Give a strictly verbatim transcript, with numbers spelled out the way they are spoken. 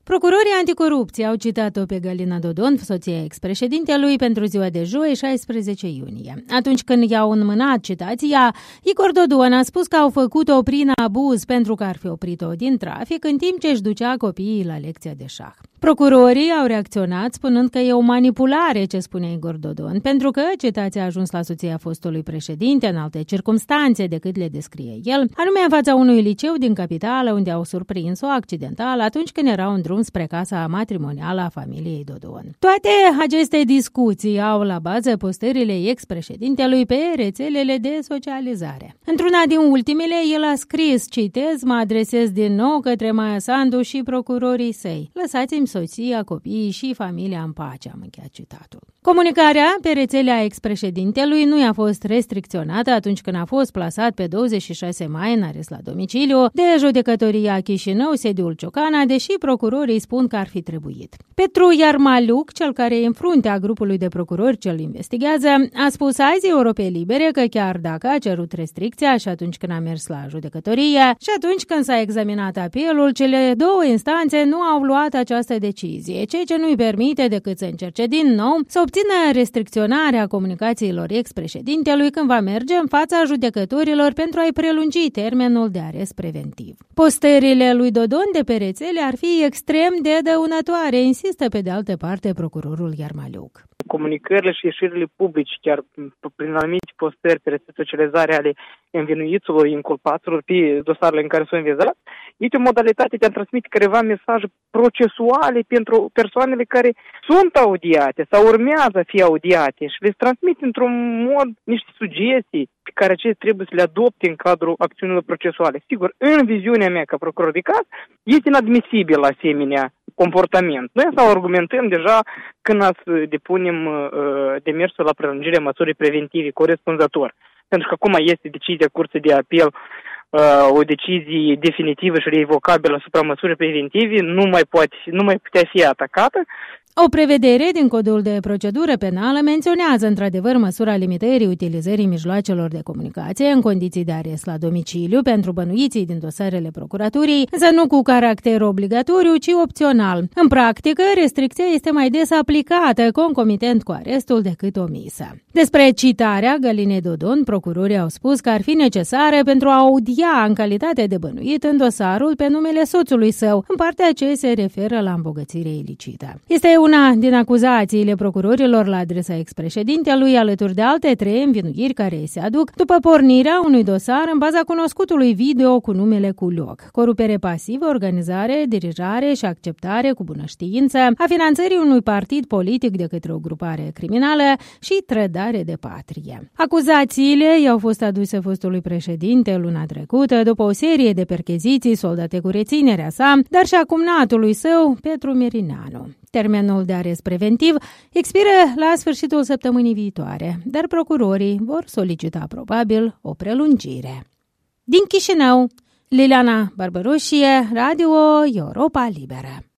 Procurorii anticorupție au citat-o pe Galina Dodon, soția ex-președintelui, pentru ziua de joi, șaisprezece iunie. Atunci când i-au înmânat citația, Igor Dodon a spus că au făcut-o prin abuz pentru că ar fi oprit-o din trafic în timp ce își ducea copiii la lecția de șah. Procurorii au reacționat spunând că e o manipulare ce spune Igor Dodon, pentru că citația a ajuns la soția fostului președinte în alte circumstanțe decât le descrie el, anume în fața unui liceu din capitală unde au surprins-o accidental atunci când era în drum spre casa matrimonială a familiei Dodon. Toate aceste discuții au la bază postările ex-președintelui pe rețelele de socializare. Într-una din ultimele, el a scris, citez, mă adresez din nou către Maia Sandu și procurorii săi. Lăsați-mi soția, copiii și familia în pace, am încheiat citatul. Comunicarea pe rețelea ex-președintelui nu i-a fost restricționată atunci când a fost plasat pe douăzeci și șase mai în arest la domiciliu de judecătoria Chișinău, sediul Ciocana, deși procurorii spun că ar fi trebuit. Petru Iarmaliuc, cel care e în fruntea grupului de procurori ce îl investigează, a spus azi Europei Libere că chiar dacă a cerut restricția și atunci când a mers la judecătorie și atunci când s-a examinat apelul, cele două instanțe nu au luat această decizie, ceea ce nu-i permite decât să încerce din nou să obțină restricționarea comunicațiilor ex-președintelui când va merge în fața judecătorilor pentru a-i prelungi termenul de arest preventiv. Postările lui Dodon de pe rețele ar fi extrem de dăunătoare, insistă pe de altă parte procurorul Iarmaliuc. Comunicările și ieșirile publice, chiar prin anumite postări pe rețele socializare ale învinuiților, inculpaților, pe dosarele în care s-au învizat, este o modalitate de a transmite careva mesaje procesuale pentru persoanele care sunt audiate sau urmează a fi audiate și le transmite într-un mod niște sugestii pe care acestea trebuie să le adopte în cadrul acțiunilor procesuale. Sigur, în viziunea mea ca procuror de caz, este inadmisibil asemenea comportament. Noi sau argumentăm deja când ați depunem uh, demersul la prelungirea măsurii preventive corespunzător. Pentru că acum este decizia Curții de Apel, uh, o decizie definitivă și revocabilă asupra măsurii preventive, nu mai poate, nu mai putea fi atacată. O prevedere din Codul de Procedură Penală menționează într-adevăr măsura limitării utilizării mijloacelor de comunicație în condiții de arest la domiciliu pentru bănuiții din dosarele procuraturii, însă nu cu caracter obligatoriu, ci opțional. În practică, restricția este mai des aplicată, concomitent cu arestul, decât omisă. Despre citarea Galinei Dodon, procurorii au spus că ar fi necesară pentru a audia în calitate de bănuit în dosarul pe numele soțului său, în partea ce se referă la îmbogățire ilicită. Este una din acuzațiile procurorilor la adresa ex-președintelui, alături de alte trei învinuiri care îi se aduc după pornirea unui dosar în baza cunoscutului video cu numele Culioc: corupere pasivă, organizare, dirijare și acceptare cu bună știință a finanțării unui partid politic de către o grupare criminală și trădare de patrie. Acuzațiile i-au fost aduse fostului președinte luna trecută după o serie de percheziții soldate cu reținerea sa, dar și a cumnatului său, Petru Mirineanu. Termenul de arest preventiv expiră la sfârșitul săptămânii viitoare, dar procurorii vor solicita probabil o prelungire. Din Chișinău, Liliana Barbărușie, Radio Europa Liberă.